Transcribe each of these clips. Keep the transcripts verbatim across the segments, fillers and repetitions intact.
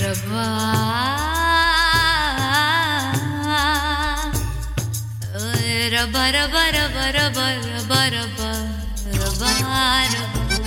रब्बा रब्बा रब्बा रब्बा रब्बा रब्बा रब्बा रब्बा रब्बा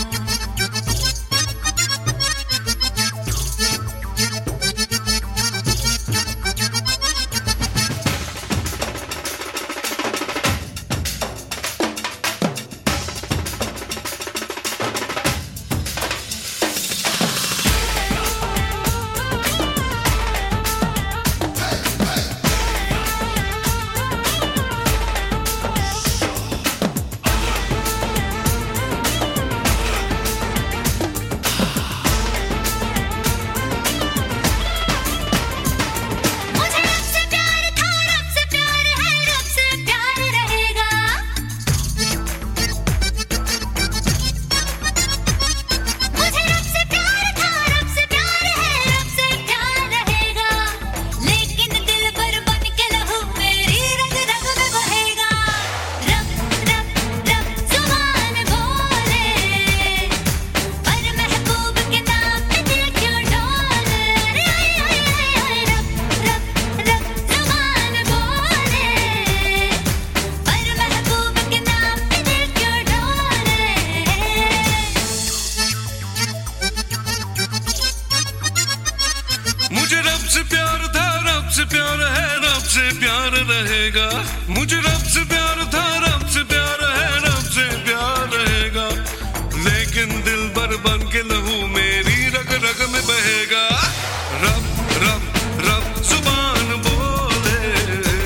मुझे रब से प्यार था, रब से प्यार है, रब से प्यार रहेगा। मुझे रब से प्यार था, रब से प्यार है, रब से प्यार रहेगा। लेकिन दिल भर बन के लहू मेरी रग रग में बहेगा। रब रब रब जुबान बोले,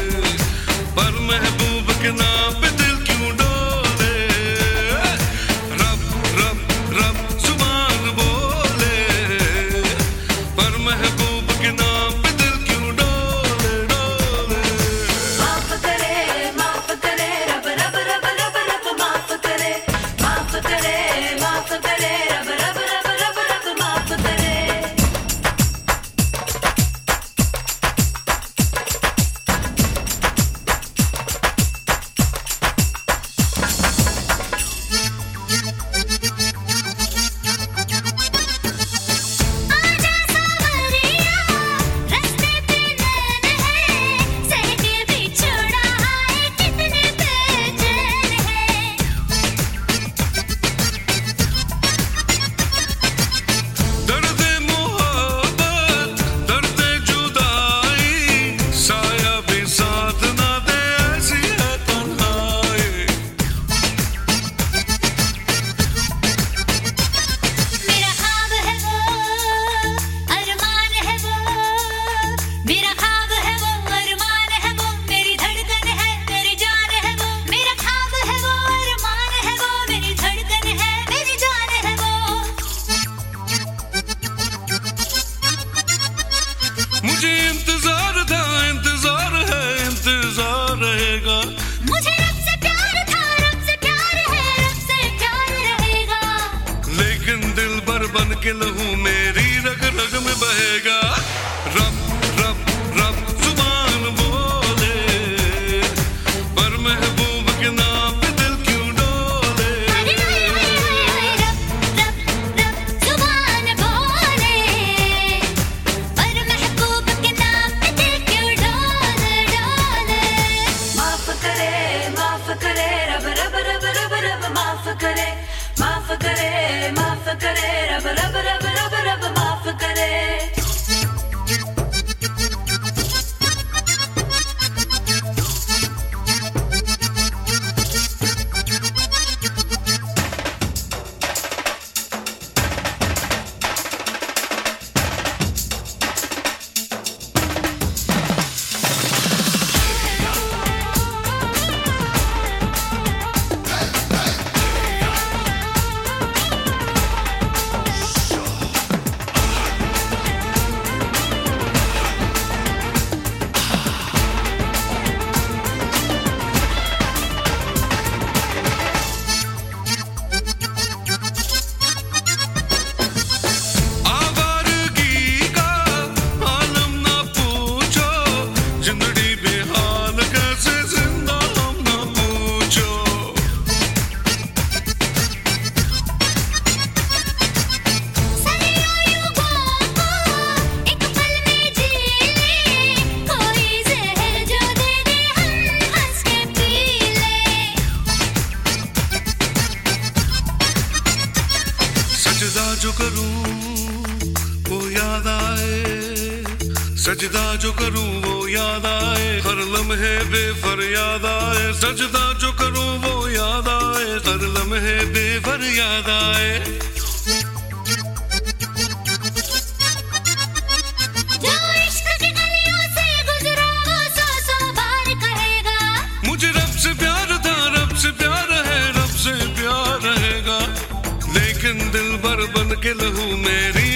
पर महबूब के नाम पे दिल क्यों डोले। रब रब रब जुबान बोले, पर महबूब के नाम पे दिल क्यों डोले डोले। माफ करे माफ करे रब रब रब रब रब माफ करे, माफ करे माफ करे रब रब रब रब रब माफ करे। आजा सावरिया रास्ते पे नैन है, सह के बिछड़ा आए कितने बेचैन है। दर्द मोहब्बत, दर्द जुदाई, साया भी साथ ना दे ऐसी है तन्हाई। मेरा ख्वाब है वो अरमान है वो, मेरा ख्वाब है वो अरमान है वो, मेरी धड़कन है मेरी जान है वो। मेरा ख्वाब है वो अरमान है वो, मेरी धड़कन है मेरी जान है वो। मुझे इंतजार था, इंतजार है, इंतजार रहेगा। मुझे रब से प्यार था, रब से प्यार है, रब से प्यार रहेगा। लेकिन दिल भर बन के लहू मेरी रग रग में बहेगा। रब रब रब जुबान बोले, पर महबूब के नाम पे दिल क्यों डोले। अरे अरे अरे रब रब रब जुबान बोले, पर महबूब के नाम पे दिल क्यों डोले डोले। माफ करे माफ करे रब रब रब रब रब माफ करे, माफ करे माफ करे रब रब रब रब रब माफ करे। सजदा जो करूं वो याद आए, हर लम्हे बेफरियाद आए। सजदा जो करूं वो याद आए, हर लम्हे बेफरियाद आए। जो इश्क की गलियों से गुजरा वो सौ सौ बार कहेगा, मुझे रब से प्यार था, रब से प्यार है, रब से प्यार रहेगा। लेकिन दिल भर बन के लहू मेरी